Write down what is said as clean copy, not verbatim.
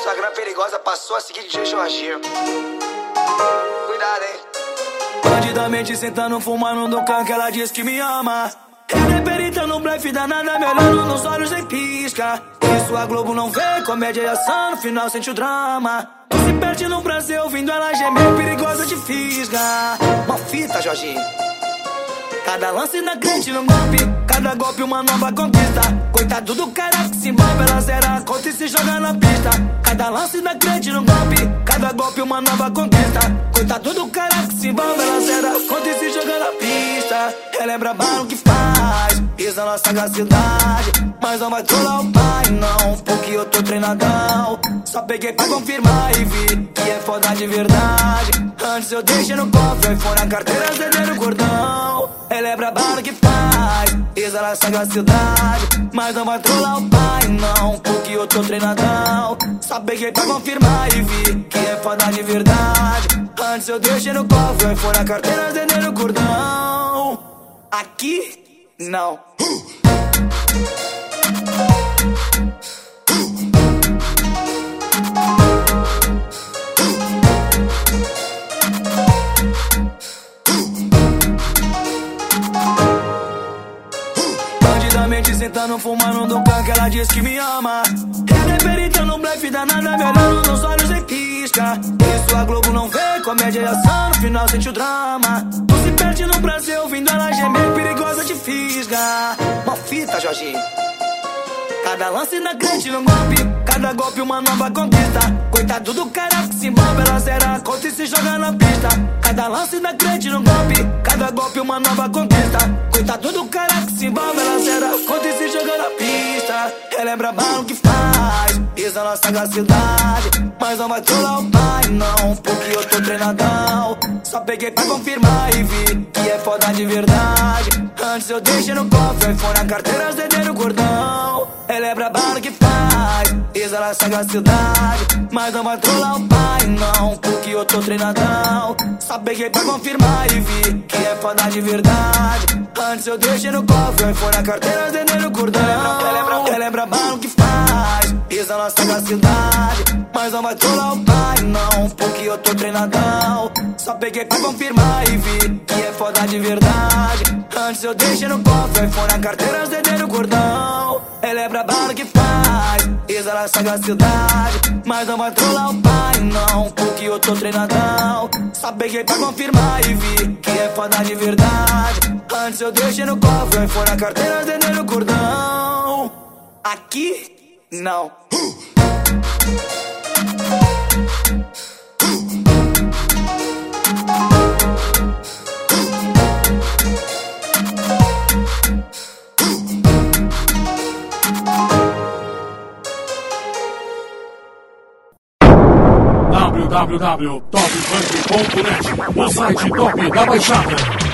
Instagram perigosa passou a seguir DJ Jorginho. Cuidado, hein? Bandidamente sentando, fumando no canto, ela diz que me ama. Ela é perita no blefe danada, me olhando nos olhos nem pisca. Isso a Globo não vê, comédia e ação, no final sente o drama. Tu se perde no Brasil, ouvindo ela gemer, perigosa de fisga. Uma fita, Jorginho. Cada lance na crente no golpe, cada golpe uma nova conquista. Coitado do cara que se envolve, ela zera a conta e se joga na pista. Cada lance na crente no golpe, cada golpe uma nova conquista. Coitado do cara que se envolve, ela zera a conta e se joga na pista. Ela é braba no que faz, pisa na sagacidade, mas não vai trollar o pai não, porque eu tô treinadão. Só peguei pra confirmar e vi que é foda de verdade. Antes eu deixei no cofre, iPhone, a carteira, CD no cordão. Ela é braba no que faz, pisa na sagacidade, mas não vai trollar o pai não, porque eu tô treinadão. Só peguei pra confirmar e vi que é foda de verdade. Antes eu deixei no cofre, iPhone, a carteira, CD no cordão. Aqui, não. Bandidamente sentando, fumando no canto, ela diz que me ama. Ela é perita no blefe danada, me olhando nos olhos nem pisca. Isso a Globo não vê, comédia e ação, no final sente o drama. Tu se perde no Brasil, ouvindo ela gemer, perigosa de fisga. Uma fita, Jorginho. Cada lance na crente no golpe, cada golpe uma nova conquista. Coitado do cara que se envolve, ela zera a conta e se joga na pista. Cada lance na crente no golpe, cada golpe uma nova conquista. Coitado do cara que se envolve, ela zera a conta e se joga na pista. Ela é braba no que faz, pisa na sagacidade, mas não vai trollar o pai não, porque eu tô treinadão. Só peguei pra confirmar e vi que é foda de verdade. Antes eu deixei no cofre, iPhone, a carteira, CD no cordão. Ela é braba no que faz, pisa na sagacidade, mas não vai trollar o pai não, porque eu tô treinadão. Só peguei pra confirmar e vi que é foda de verdade. Antes eu deixei no cofre, iPhone, a carteira, CD no cordão. Ela é braba no que faz, pisa na sagacidade, mas não vai trollar o pai não, porque eu tô treinadão. Só peguei pra confirmar e vi que é foda de verdade. Antes eu deixei no cofre, iPhone, a carteira, CD no cordão. Ela é braba no que faz, pisa na sagacidade, mas não vai trollar o pai não, porque eu tô treinadão. Só peguei pra confirmar e vi que é foda de verdade. Antes eu deixei no cofre, iPhone, a carteira, CD no cordão. Aqui, não. www.topfunk.net, o site top da Baixada.